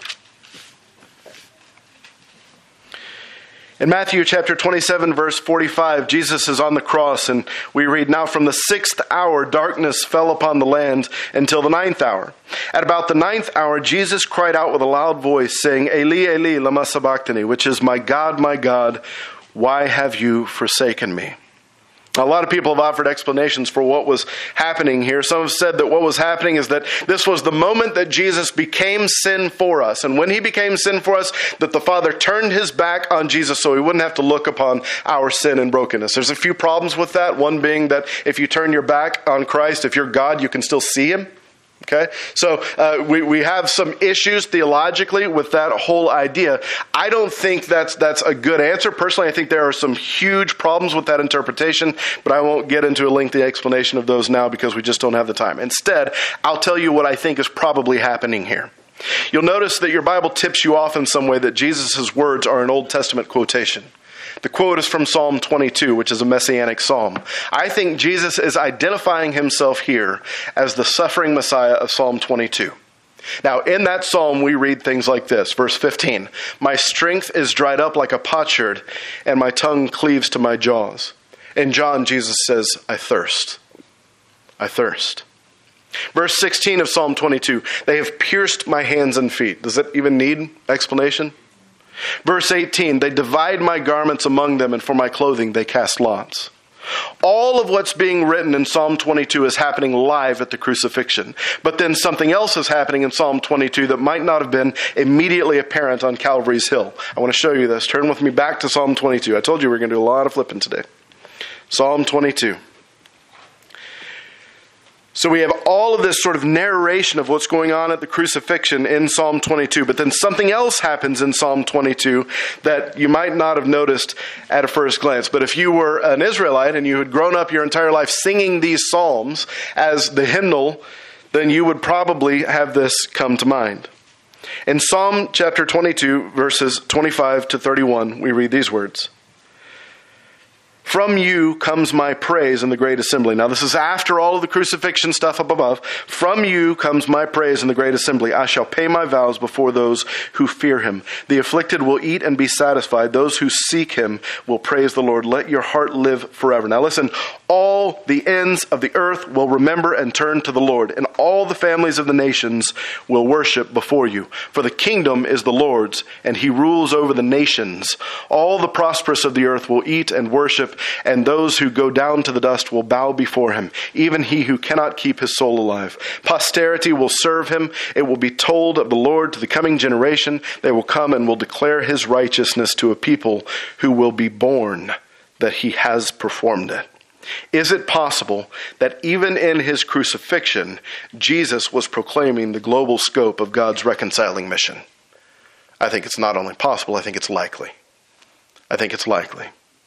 In Matthew chapter 27, verse 45, Jesus is on the cross, and we read, "Now from the 6th hour darkness fell upon the land until the 9th hour. At about the 9th hour, Jesus cried out with a loud voice, saying, Eli, Eli, lama sabachthani, which is, my God, why have you forsaken me?" A lot of people have offered explanations for what was happening here. Some have said that what was happening is that this was the moment that Jesus became sin for us. And when he became sin for us, that the Father turned his back on Jesus so he wouldn't have to look upon our sin and brokenness. There's a few problems with that. One being that if you turn your back on Christ, if you're God, you can still see him. Okay, so we have some issues theologically with that whole idea. I don't think that's a good answer. Personally, I think there are some huge problems with that interpretation, but I won't get into a lengthy explanation of those now because we just don't have the time. Instead, I'll tell you what I think is probably happening here. You'll notice that your Bible tips you off in some way that Jesus' words are an Old Testament quotation. The quote is from Psalm 22, which is a messianic psalm. I think Jesus is identifying himself here as the suffering Messiah of Psalm 22. Now, in that psalm, we read things like this. Verse 15, "My strength is dried up like a potsherd, and my tongue cleaves to my jaws." In John, Jesus says, I thirst. I thirst. Verse 16 of Psalm 22, "They have pierced my hands and feet." Does it even need explanation? Verse 18, "They divide my garments among them, and for my clothing they cast lots." All of what's being written in Psalm 22 is happening live at the crucifixion. But then something else is happening in Psalm 22 that might not have been immediately apparent on Calvary's Hill. I want to show you this. Turn with me back to Psalm 22. I told you we were going to do a lot of flipping today. Psalm 22. So we have all of this sort of narration of what's going on at the crucifixion in Psalm 22, but then something else happens in Psalm 22 that you might not have noticed at a first glance. But if you were an Israelite and you had grown up your entire life singing these psalms as the hymnal, then you would probably have this come to mind. In Psalm chapter 22, verses 25 to 31, we read these words. "From you comes my praise in the great assembly." Now this is after all of the crucifixion stuff up above. "From you comes my praise in the great assembly. I shall pay my vows before those who fear him. The afflicted will eat and be satisfied. Those who seek him will praise the Lord. Let your heart live forever." Now listen, all the ends of the earth will remember and turn to the Lord, and all the families of the nations will worship before you. For the kingdom is the Lord's, and he rules over the nations. All the prosperous of the earth will eat and worship, and those who go down to the dust will bow before him, even he who cannot keep his soul alive. Posterity will serve him. It will be told of the Lord to the coming generation. They will come and will declare his righteousness to a people who will be born, that he has performed it. Is it possible that even in his crucifixion, Jesus was proclaiming the global scope of God's reconciling mission? I think it's not only possible, I think it's likely. I think it's likely.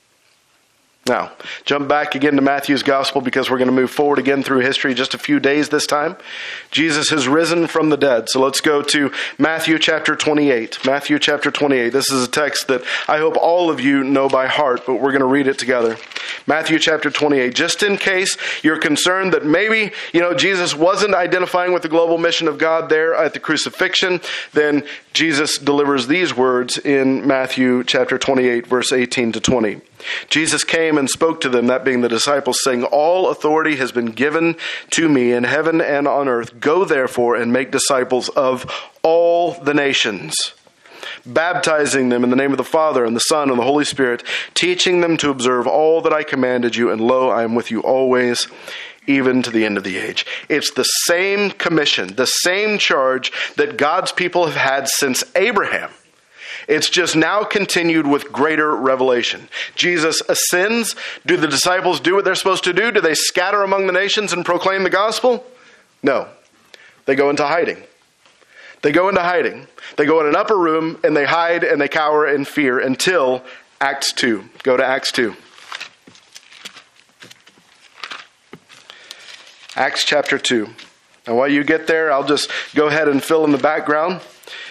Now, jump back again to Matthew's gospel because we're going to move forward again through history just a few days this time. Jesus has risen from the dead. So let's go to Matthew chapter 28. Matthew chapter 28. This is a text that I hope all of you know by heart, but we're going to read it together. Matthew chapter 28. Just in case you're concerned that maybe, Jesus wasn't identifying with the global mission of God there at the crucifixion, then Jesus delivers these words in Matthew chapter 28, verse 18 to 20. Jesus came and spoke to them, that being the disciples, saying, "All authority has been given to me in heaven and on earth. Go therefore and make disciples of all the nations, baptizing them in the name of the Father and the Son and the Holy Spirit, teaching them to observe all that I commanded you, and lo, I am with you always, even to the end of the age." It's the same commission, the same charge that God's people have had since Abraham. It's just now continued with greater revelation. Jesus ascends. Do the disciples do what they're supposed to do? Do they scatter among the nations and proclaim the gospel? No. They go into hiding. They go into hiding. They go in an upper room and they hide and they cower in fear until Acts 2. Go to Acts 2. Acts chapter 2. And while you get there, I'll just go ahead and fill in the background.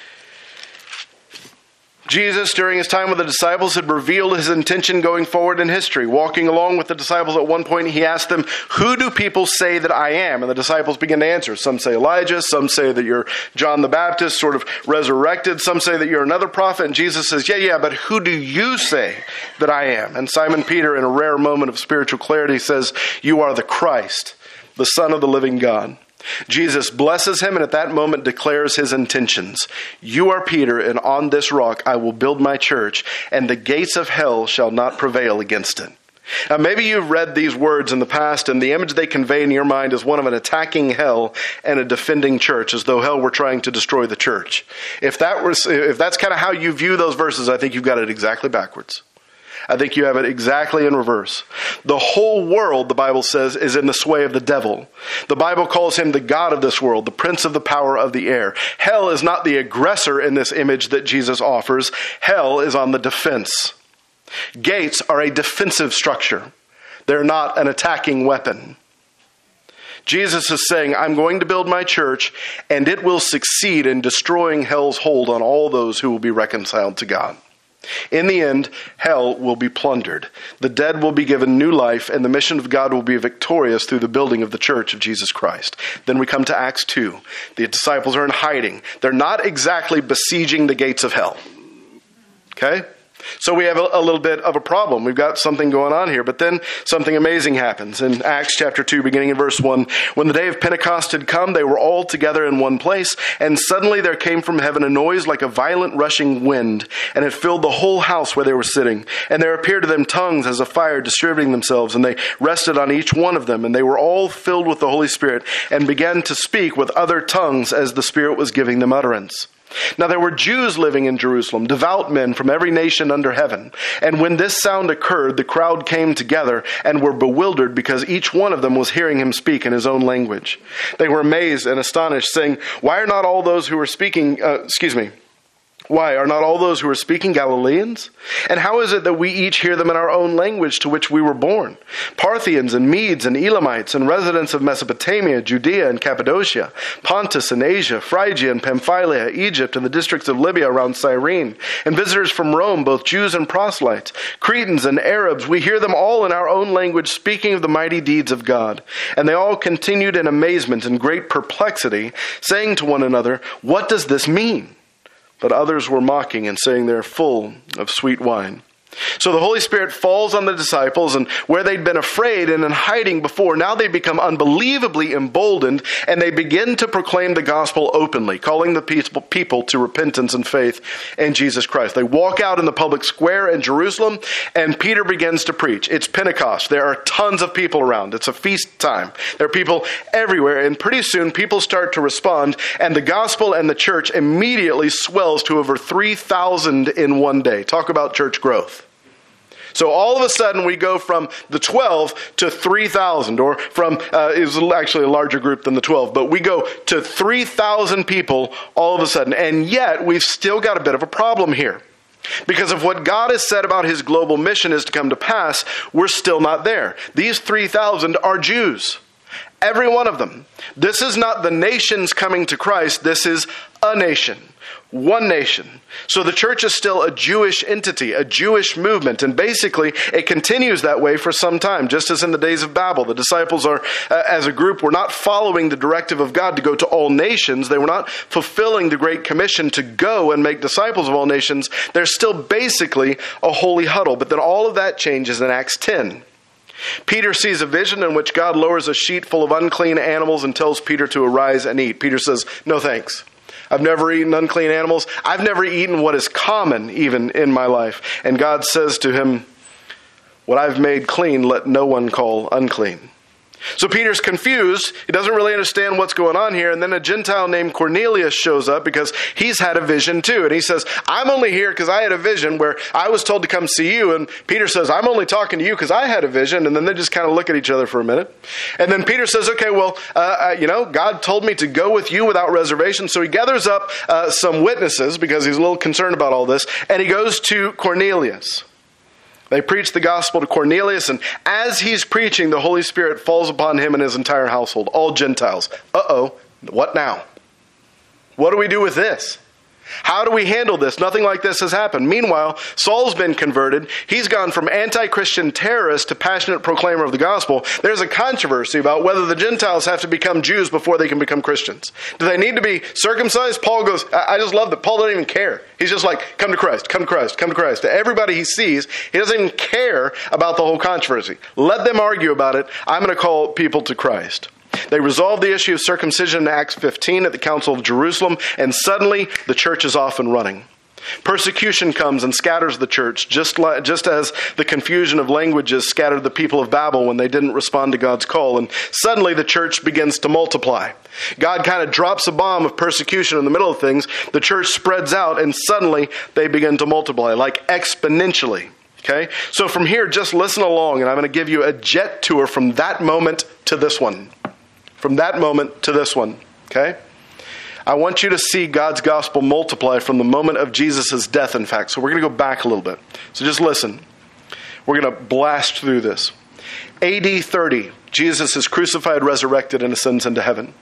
Jesus, during his time with the disciples, had revealed his intention going forward in history. Walking along with the disciples at one point, he asked them, "Who do people say that I am?" And the disciples began to answer. Some say Elijah, some say that you're John the Baptist, sort of resurrected. Some say that you're another prophet. And Jesus says, yeah, but who do you say that I am? And Simon Peter, in a rare moment of spiritual clarity, says, "You are the Christ, the Son of the living God." Jesus blesses him and at that moment declares his intentions. "You are Peter, and on this rock I will build my church, and the gates of hell shall not prevail against it." Now, maybe you've read these words in the past, and the image they convey in your mind is one of an attacking hell and a defending church, as though hell were trying to destroy the church. If that's kind of how you view those verses, I think you've got it exactly backwards. I think you have it exactly in reverse. The whole world, the Bible says, is in the sway of the devil. The Bible calls him the god of this world, the prince of the power of the air. Hell is not the aggressor in this image that Jesus offers. Hell is on the defense. Gates are a defensive structure. They're not an attacking weapon. Jesus is saying, I'm going to build my church, and it will succeed in destroying hell's hold on all those who will be reconciled to God. In the end, hell will be plundered. The dead will be given new life, and the mission of God will be victorious through the building of the church of Jesus Christ. Then we come to Acts 2. The disciples are in hiding. They're not exactly besieging the gates of hell. Okay? So we have a little bit of a problem. We've got something going on here. But then something amazing happens. In Acts chapter 2, beginning in verse 1, when the day of Pentecost had come, they were all together in one place. And suddenly there came from heaven a noise like a violent rushing wind. And it filled the whole house where they were sitting. And there appeared to them tongues as of fire distributing themselves. And they rested on each one of them. And they were all filled with the Holy Spirit and began to speak with other tongues as the Spirit was giving them utterance. Now there were Jews living in Jerusalem, devout men from every nation under heaven. And when this sound occurred, the crowd came together and were bewildered because each one of them was hearing him speak in his own language. They were amazed and astonished, saying, Why are not all those who are speaking Galileans? And how is it that we each hear them in our own language to which we were born? Parthians and Medes and Elamites and residents of Mesopotamia, Judea and Cappadocia, Pontus and Asia, Phrygia and Pamphylia, Egypt and the districts of Libya around Cyrene, and visitors from Rome, both Jews and proselytes, Cretans and Arabs, we hear them all in our own language speaking of the mighty deeds of God. And they all continued in amazement and great perplexity, saying to one another, What does this mean? But others were mocking and saying they're full of sweet wine. So the Holy Spirit falls on the disciples, and where they'd been afraid and in hiding before, now they become unbelievably emboldened, and they begin to proclaim the gospel openly, calling the people to repentance and faith in Jesus Christ. They walk out in the public square in Jerusalem, and Peter begins to preach. It's Pentecost. There are tons of people around. It's a feast time. There are people everywhere, and pretty soon people start to respond, and the gospel and the church immediately swells to over 3,000 in one day. Talk about church growth. So all of a sudden we go from the 12 to 3,000, or from, it was actually a larger group than the 12, but we go to 3,000 people all of a sudden. And yet we've still got a bit of a problem here. Because of what God has said about his global mission is to come to pass, we're still not there. These 3,000 are Jews. Every one of them. This is not the nations coming to Christ. This is a nation. One nation. So the church is still a Jewish entity, a Jewish movement. And basically, it continues that way for some time, just as in the days of Babel. The disciples are, as a group, were not following the directive of God to go to all nations. They were not fulfilling the Great Commission to go and make disciples of all nations. They're still basically a holy huddle. But then all of that changes in Acts 10. Peter sees a vision in which God lowers a sheet full of unclean animals and tells Peter to arise and eat. Peter says, no thanks. I've never eaten unclean animals. I've never eaten what is common even in my life. And God says to him, what I've made clean, let no one call unclean. So Peter's confused. He doesn't really understand what's going on here. And then a Gentile named Cornelius shows up because he's had a vision too. And he says, I'm only here because I had a vision where I was told to come see you. And Peter says, I'm only talking to you because I had a vision. And then they just kind of look at each other for a minute. And then Peter says, okay, well, God told me to go with you without reservation. So he gathers up some witnesses because he's a little concerned about all this. And he goes to Cornelius. They preach the gospel to Cornelius, and as he's preaching, the Holy Spirit falls upon him and his entire household, all Gentiles. Uh-oh, what now? What do we do with this? How do we handle this? Nothing like this has happened. Meanwhile, Saul's been converted. He's gone from anti-Christian terrorist to passionate proclaimer of the gospel. There's a controversy about whether the Gentiles have to become Jews before they can become Christians. Do they need to be circumcised? Paul goes, I just love that Paul doesn't even care. He's just like, come to Christ, come to Christ, come to Christ. To everybody he sees, he doesn't even care about the whole controversy. Let them argue about it. I'm going to call people to Christ. They resolved the issue of circumcision in Acts 15 at the Council of Jerusalem, and suddenly the church is off and running. Persecution comes and scatters the church, just as the confusion of languages scattered the people of Babel when they didn't respond to God's call. And suddenly the church begins to multiply. God kind of drops a bomb of persecution in the middle of things. The church spreads out, and suddenly they begin to multiply, like exponentially. Okay? So from here, just listen along, and I'm going to give you a jet tour from that moment to this one. From that moment to this one, okay? I want you to see God's gospel multiply from the moment of Jesus' death, in fact. So we're going to go back a little bit. So just listen. We're going to blast through this. AD 30, Jesus is crucified, resurrected, and ascends into heaven.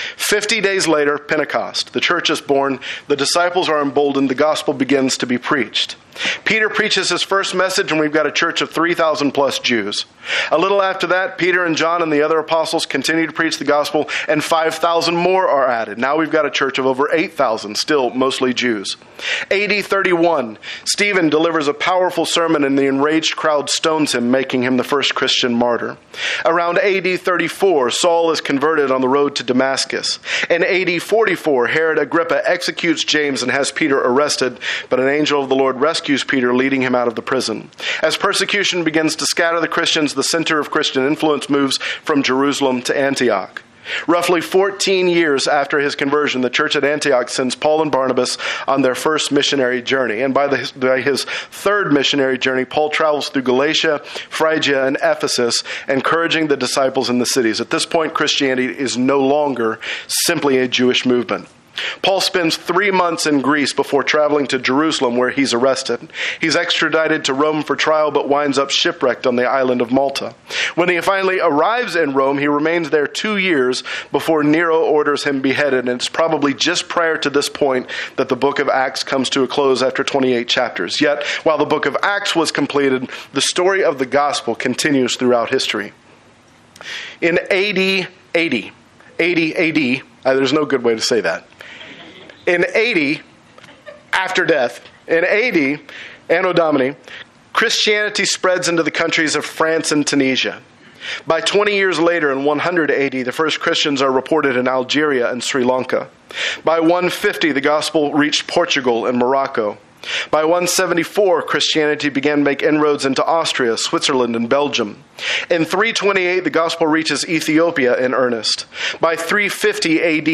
50 days later, Pentecost. The church is born. The disciples are emboldened. The gospel begins to be preached. Peter preaches his first message, and we've got a church of 3,000 plus Jews. A little after that, Peter and John and the other apostles continue to preach the gospel, and 5,000 more are added. Now we've got a church of over 8,000, still mostly Jews. AD 31, Stephen delivers a powerful sermon, and the enraged crowd stones him, making him the first Christian martyr. Around AD 34, Saul is converted on the road to Damascus. In AD 44, Herod Agrippa executes James and has Peter arrested, but an angel of the Lord rescues Peter, leading him out of the prison. As persecution begins to scatter the Christians, the center of Christian influence moves from Jerusalem to Antioch. Roughly 14 years after his conversion, the church at Antioch sends Paul and Barnabas on their first missionary journey. And by his third missionary journey, Paul travels through Galatia, Phrygia, and Ephesus, encouraging the disciples in the cities. At this point, Christianity is no longer simply a Jewish movement. Paul spends 3 months in Greece before traveling to Jerusalem, where he's arrested. He's extradited to Rome for trial, but winds up shipwrecked on the island of Malta. When he finally arrives in Rome, he remains there 2 years before Nero orders him beheaded, and it's probably just prior to this point that the book of Acts comes to a close after 28 chapters. Yet, while the book of Acts was completed, the story of the gospel continues throughout history. In AD 80, there's no good way to say that. In 80, after death, in 80, Anno Domini, Christianity spreads into the countries of France and Tunisia. By 20 years later, in 100 AD, the first Christians are reported in Algeria and Sri Lanka. By 150, the gospel reached Portugal and Morocco. By 174, Christianity began to make inroads into Austria, Switzerland, and Belgium. In 328, the gospel reaches Ethiopia in earnest. By 350 AD,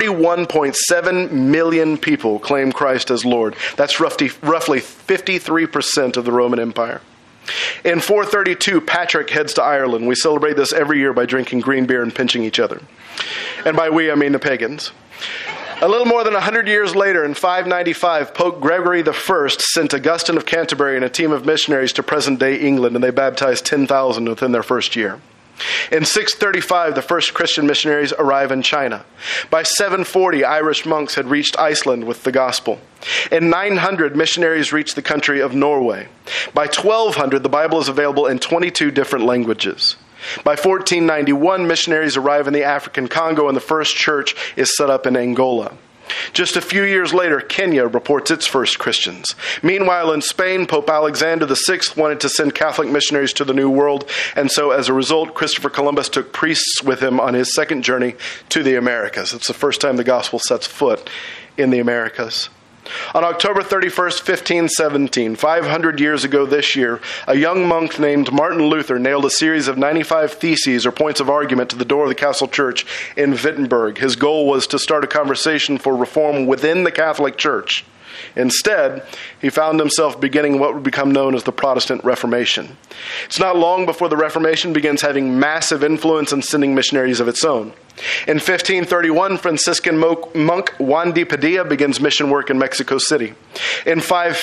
31.7 million people claim Christ as Lord. That's roughly 53% of the Roman Empire. In 432, Patrick heads to Ireland. We celebrate this every year by drinking green beer and pinching each other. And by we, I mean the pagans. A little more than 100 years later, in 595, Pope Gregory I sent Augustine of Canterbury and a team of missionaries to present-day England, and they baptized 10,000 within their first year. In 635, the first Christian missionaries arrive in China. By 740, Irish monks had reached Iceland with the gospel. In 900, missionaries reached the country of Norway. By 1200, the Bible is available in 22 different languages. By 1491, missionaries arrive in the African Congo, and the first church is set up in Angola. Just a few years later, Kenya reports its first Christians. Meanwhile, in Spain, Pope Alexander VI wanted to send Catholic missionaries to the New World, and so as a result, Christopher Columbus took priests with him on his second journey to the Americas. It's the first time the gospel sets foot in the Americas. On October 31st, 1517, 500 years ago this year, a young monk named Martin Luther nailed a series of 95 theses or points of argument to the door of the Castle Church in Wittenberg. His goal was to start a conversation for reform within the Catholic Church. Instead, he found himself beginning what would become known as the Protestant Reformation. It's not long before the Reformation begins having massive influence and sending missionaries of its own. In 1531, Franciscan monk Juan de Padilla begins mission work in Mexico City. In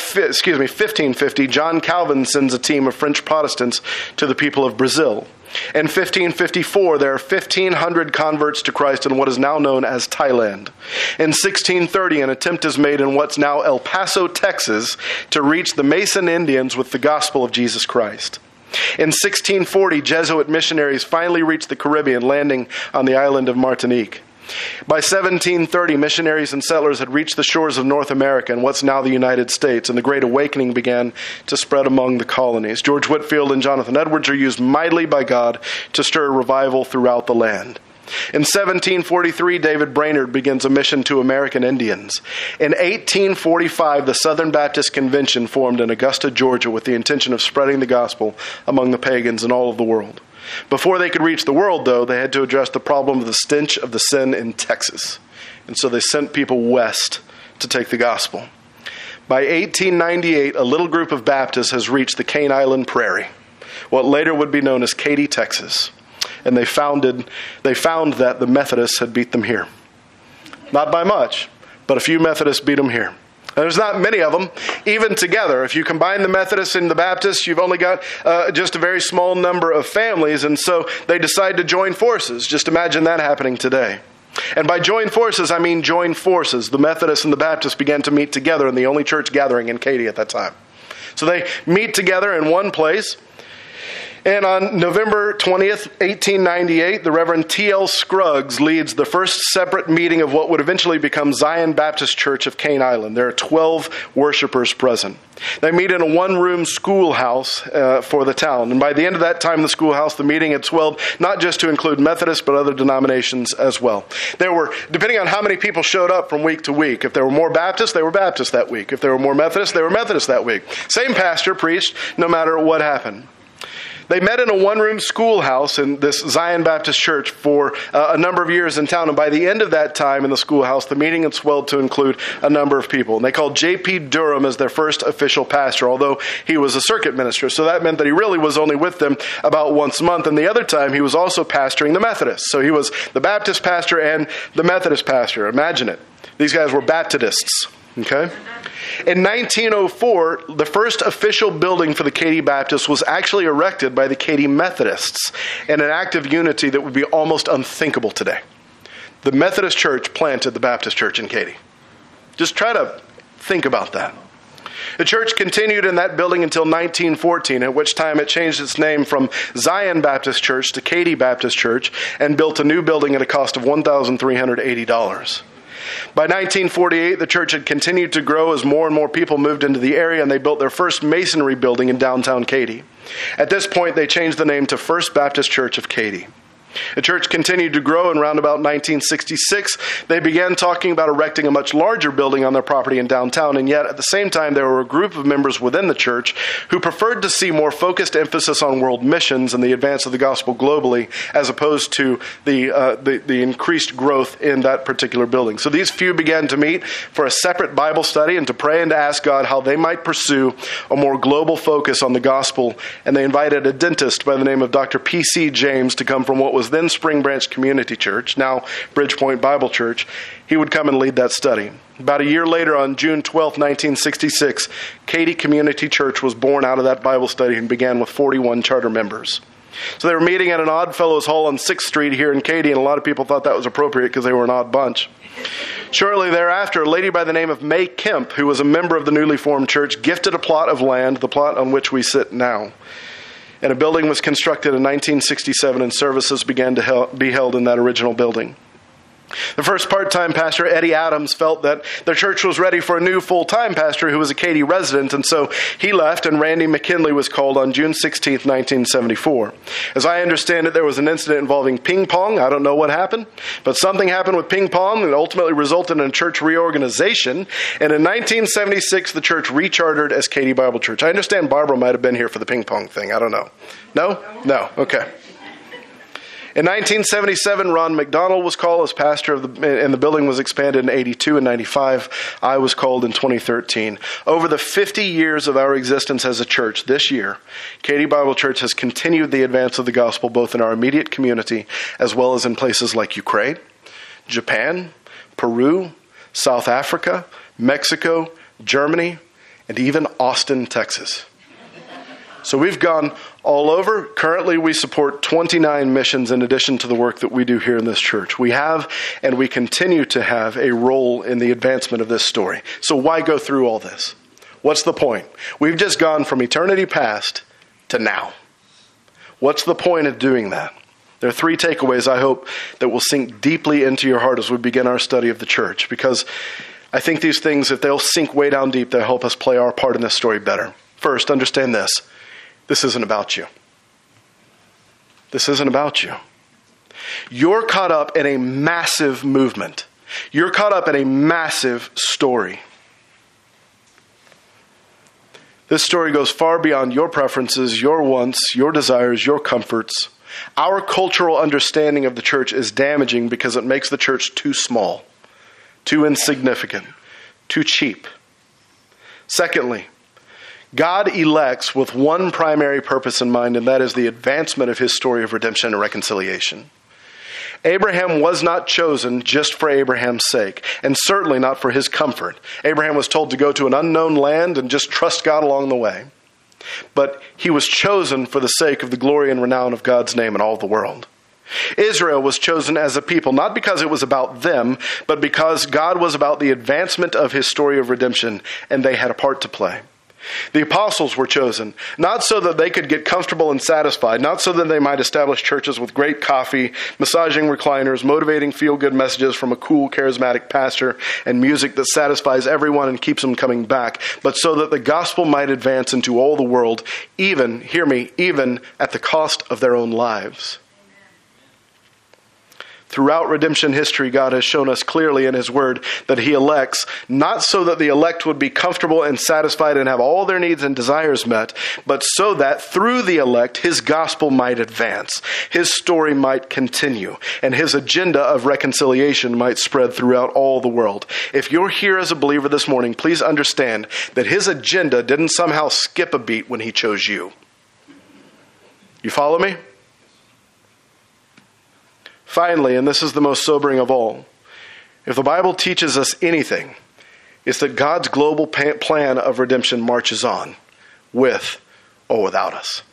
1550, John Calvin sends a team of French Protestants to the people of Brazil. In 1554, there are 1,500 converts to Christ in what is now known as Thailand. In 1630, an attempt is made in what's now El Paso, Texas, to reach the Mason Indians with the gospel of Jesus Christ. In 1640, Jesuit missionaries finally reached the Caribbean, landing on the island of Martinique. By 1730, missionaries and settlers had reached the shores of North America and what's now the United States, and the Great Awakening began to spread among the colonies. George Whitefield and Jonathan Edwards are used mightily by God to stir revival throughout the land. In 1743, David Brainerd begins a mission to American Indians. In 1845, the Southern Baptist Convention formed in Augusta, Georgia, with the intention of spreading the gospel among the pagans in all of the world. Before they could reach the world, though, they had to address the problem of the stench of the sin in Texas. And so they sent people west to take the gospel. By 1898, a little group of Baptists has reached the Cane Island Prairie, what later would be known as Katy, Texas. And they found that the Methodists had beat them here. Not by much, but a few Methodists beat them here. And there's not many of them, even together. If you combine the Methodists and the Baptists, you've only got just a very small number of families, and so they decide to join forces. Just imagine that happening today. And by join forces, I mean join forces. The Methodists and the Baptists began to meet together in the only church gathering in Katy at that time. So they meet together in one place. And on November 20th, 1898, the Reverend T.L. Scruggs leads the first separate meeting of what would eventually become Zion Baptist Church of Cane Island. There are 12 worshipers present. They meet in a one-room schoolhouse for the town. And by the end of that time in the schoolhouse, the meeting had swelled not just to include Methodists, but other denominations as well. There were, depending on how many people showed up from week to week, if there were more Baptists, they were Baptists that week. If there were more Methodists, they were Methodists that week. Same pastor preached no matter what happened. They met in a one-room schoolhouse in this Zion Baptist Church for a number of years in town. And by the end of that time in the schoolhouse, the meeting had swelled to include a number of people. And they called J.P. Durham as their first official pastor, although he was a circuit minister. So that meant that he really was only with them about once a month. And the other time, he was also pastoring the Methodists. So he was the Baptist pastor and the Methodist pastor. Imagine it. These guys were Baptists. Okay? In 1904, the first official building for the Katy Baptists was actually erected by the Katy Methodists in an act of unity that would be almost unthinkable today. The Methodist Church planted the Baptist Church in Katy. Just try to think about that. The church continued in that building until 1914, at which time it changed its name from Zion Baptist Church to Katy Baptist Church and built a new building at a cost of $1,380. By 1948, the church had continued to grow as more and more people moved into the area, and they built their first masonry building in downtown Katy. At this point, they changed the name to First Baptist Church of Katy. The church continued to grow, and around about 1966, they began talking about erecting a much larger building on their property in downtown, and yet at the same time, there were a group of members within the church who preferred to see more focused emphasis on world missions and the advance of the gospel globally, as opposed to the increased growth in that particular building. So these few began to meet for a separate Bible study and to pray and to ask God how they might pursue a more global focus on the gospel, and they invited a dentist by the name of Dr. P.C. James to come from what was then Spring Branch Community Church, now Bridgepoint Bible Church. He would come and lead that study. About a year later, on June 12, 1966, Katy Community Church was born out of that Bible study and began with 41 charter members. So they were meeting at an Odd Fellows Hall on 6th Street here in Katy, and a lot of people thought that was appropriate because they were an odd bunch. Shortly thereafter, a lady by the name of May Kemp, who was a member of the newly formed church, gifted a plot of land, the plot on which we sit now. And a building was constructed in 1967, and services began to be held in that original building. The first part-time pastor, Eddie Adams, felt that the church was ready for a new full-time pastor who was a Katy resident, and so he left, and Randy McKinley was called on June 16, 1974. As I understand it, there was an incident involving ping pong. I don't know what happened, but something happened with ping pong that ultimately resulted in a church reorganization, and in 1976, the church rechartered as Katy Bible Church. I understand Barbara might have been here for the ping pong thing. I don't know. No? No. Okay. In 1977, Ron McDonald was called as pastor and the building was expanded in 82 and 95. I was called in 2013. Over the 50 years of our existence as a church, this year, Katy Bible Church has continued the advance of the gospel both in our immediate community as well as in places like Ukraine, Japan, Peru, South Africa, Mexico, Germany, and even Austin, Texas. So we've gone all over. Currently, we support 29 missions in addition to the work that we do here in this church. We have and we continue to have a role in the advancement of this story. So why go through all this? What's the point? We've just gone from eternity past to now. What's the point of doing that? There are 3 takeaways I hope that will sink deeply into your heart as we begin our study of the church, because I think these things, if they'll sink way down deep, they'll help us play our part in this story better. First, understand this. This isn't about you. This isn't about you. You're caught up in a massive movement. You're caught up in a massive story. This story goes far beyond your preferences, your wants, your desires, your comforts. Our cultural understanding of the church is damaging because it makes the church too small, too insignificant, too cheap. Secondly, God elects with one primary purpose in mind, and that is the advancement of his story of redemption and reconciliation. Abraham was not chosen just for Abraham's sake, and certainly not for his comfort. Abraham was told to go to an unknown land and just trust God along the way. But he was chosen for the sake of the glory and renown of God's name in all the world. Israel was chosen as a people, not because it was about them, but because God was about the advancement of his story of redemption, and they had a part to play. The apostles were chosen, not so that they could get comfortable and satisfied, not so that they might establish churches with great coffee, massaging recliners, motivating feel-good messages from a cool, charismatic pastor, and music that satisfies everyone and keeps them coming back, but so that the gospel might advance into all the world, even, hear me, even at the cost of their own lives. Throughout redemption history, God has shown us clearly in his word that he elects, not so that the elect would be comfortable and satisfied and have all their needs and desires met, but so that through the elect, his gospel might advance, his story might continue, and his agenda of reconciliation might spread throughout all the world. If you're here as a believer this morning, please understand that his agenda didn't somehow skip a beat when he chose you. You follow me? Finally, and this is the most sobering of all, if the Bible teaches us anything, it's that God's global plan of redemption marches on, with or without us.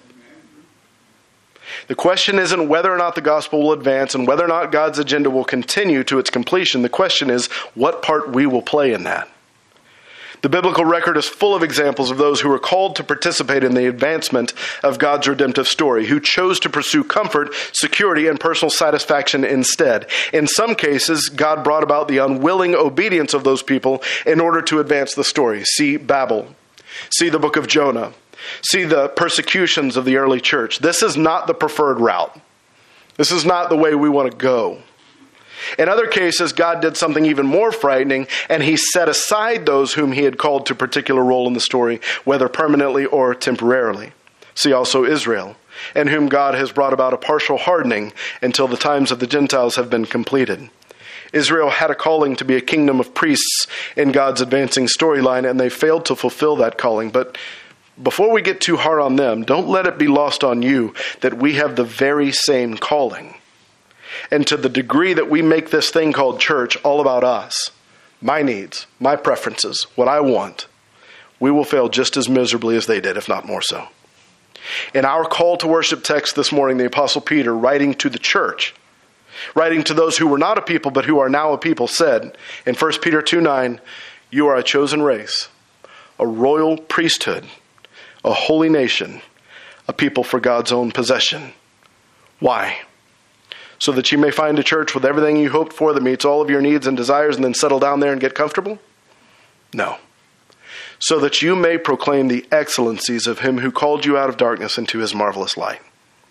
The question isn't whether or not the gospel will advance and whether or not God's agenda will continue to its completion. The question is what part we will play in that. The biblical record is full of examples of those who were called to participate in the advancement of God's redemptive story, who chose to pursue comfort, security, and personal satisfaction instead. In some cases, God brought about the unwilling obedience of those people in order to advance the story. See Babel. See the book of Jonah. See the persecutions of the early church. This is not the preferred route. This is not the way we want to go. In other cases, God did something even more frightening, and he set aside those whom he had called to a particular role in the story, whether permanently or temporarily. See also Israel, in whom God has brought about a partial hardening until the times of the Gentiles have been completed. Israel had a calling to be a kingdom of priests in God's advancing storyline, and they failed to fulfill that calling. But before we get too hard on them, don't let it be lost on you that we have the very same calling. And to the degree that we make this thing called church all about us, my needs, my preferences, what I want, we will fail just as miserably as they did, if not more so. In our call to worship text this morning, the Apostle Peter, writing to the church, writing to those who were not a people but who are now a people, said in 1 Peter 2:9, "You are a chosen race, a royal priesthood, a holy nation, a people for God's own possession." Why? So that you may find a church with everything you hoped for that meets all of your needs and desires and then settle down there and get comfortable? No. So that you may proclaim the excellencies of him who called you out of darkness into his marvelous light.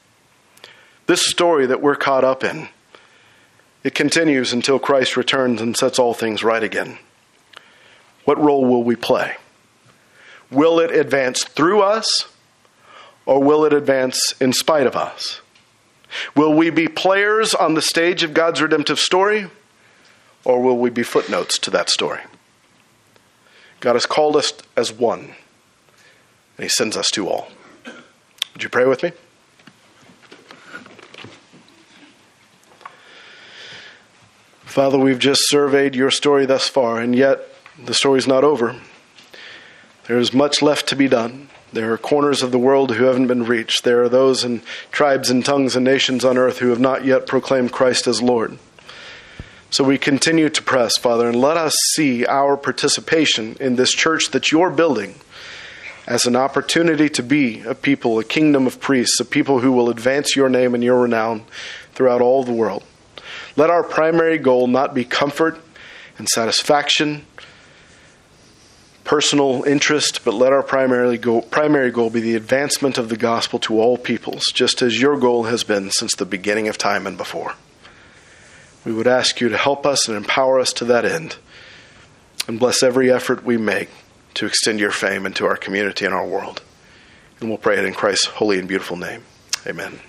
This story that we're caught up in, it continues until Christ returns and sets all things right again. What role will we play? Will it advance through us, or will it advance in spite of us? Will we be players on the stage of God's redemptive story, or will we be footnotes to that story? God has called us as one, and he sends us to all. Would you pray with me? Father, we've just surveyed your story thus far, and yet the story's not over. There is much left to be done. There are corners of the world who haven't been reached. There are those in tribes and tongues and nations on earth who have not yet proclaimed Christ as Lord. So we continue to press, Father, and let us see our participation in this church that you're building as an opportunity to be a people, a kingdom of priests, a people who will advance your name and your renown throughout all the world. Let our primary goal not be comfort and satisfaction, personal interest, but let our primary goal be the advancement of the gospel to all peoples, just as your goal has been since the beginning of time and before. We would ask you to help us and empower us to that end, and bless every effort we make to extend your fame into our community and our world. And we'll pray it in Christ's holy and beautiful name. Amen.